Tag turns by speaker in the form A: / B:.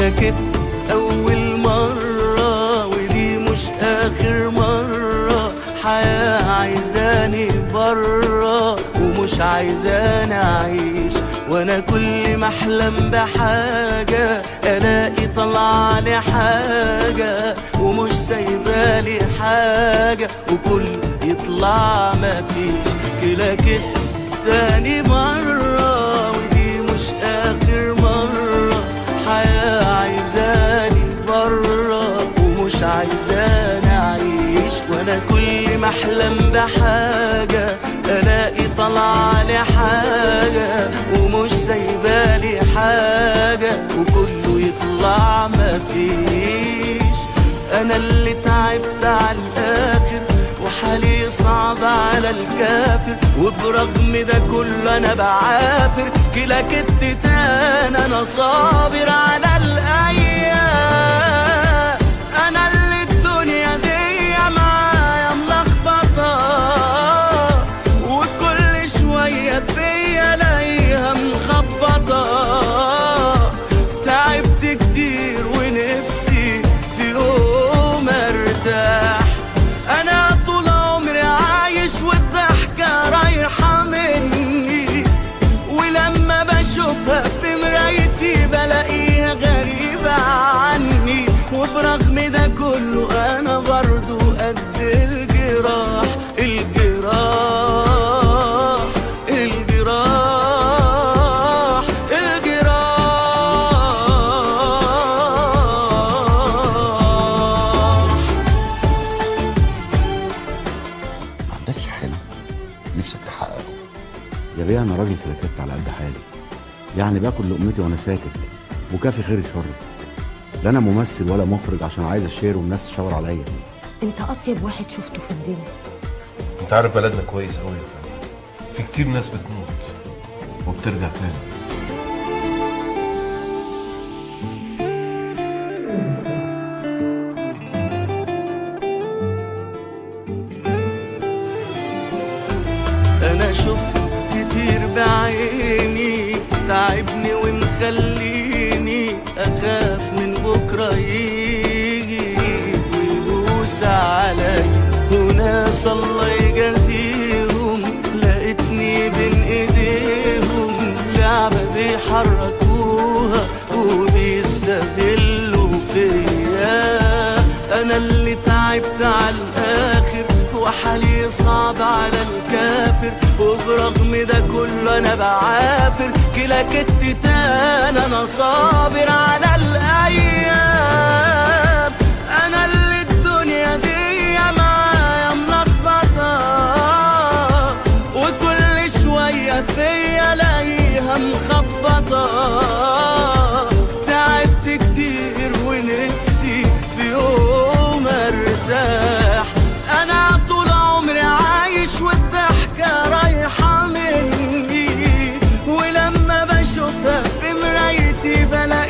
A: كلكت أول مرة ودي مش آخر مرة، حياة عايزاني برا ومش عايزاني أعيش، وأنا كل ما أحلم بحاجة ألاقي طلعلي حاجة ومش سايبالي حاجة، وكل يطلع مفيش. كلكت تاني مرة ودي مش آخر مرة، حياة عايزاني برا ومش عايزاني أعيش، وأنا كل ما أحلم بحاجة ألاقي طلعلي حاجة ومش سايبالي حاجة، وكله يطلع مفيش. أنا اللي تعبت على الآخر وحالي صعب على الكافر، وبرغم ده كله أنا بعافر. كلكت تاني أنا صابر على الأيام، أنا اللي الدنيا دي معايا ملخبطة، وكل شوية فيا ألاقيها مخبطة. تعبت كتير ونفسي في يوم ارتاح، أنا طول عمري عايش والضحكة رايحة مني، ولما بشوفها في مرايتي بلاقيها غريبة عني، وبرغم ده كله أنا برضو قد الجراح. الجراح الجراح الجراح.
B: ما عندكش حلم نفسك تحققه؟ يا بيه انا راجل كلكت على قد حالي، يعني باكل لقمتي وانا ساكت وكافي خيري شر. لا انا ممثل ولا مخرج عشان عايز اشير والناس تشاور عليا.
C: انت اطيب واحد شفته في الدنيا.
D: انت عارف بلدنا كويس قوي يا فندم، في كتير ناس بتموت وبترجع تاني.
A: أنا شفت كتير بعيني تعبني ومخليني أخاف من بكرة يجي ويدوس علي، وناس الله يجازيهم لقيتني بين إيديهم لعبة بيحركوها وبيستغلوا فيا. أنا اللي تعبت على الآخر وحالي صعب على الكافر، وبرغم ده كله أنا بعافر. كلكت تاني أنا صابر على الأيام، أنا اللي الدنيا دي معايا ملخبطة، وكل شوية فيا ألاقيها مخبطة. تعبت كتير ونفسي في يوم ارتاح، أنا طول عمري عايش والضحكة رايحة مني، ولما بشوفها في مرايتي بلاقي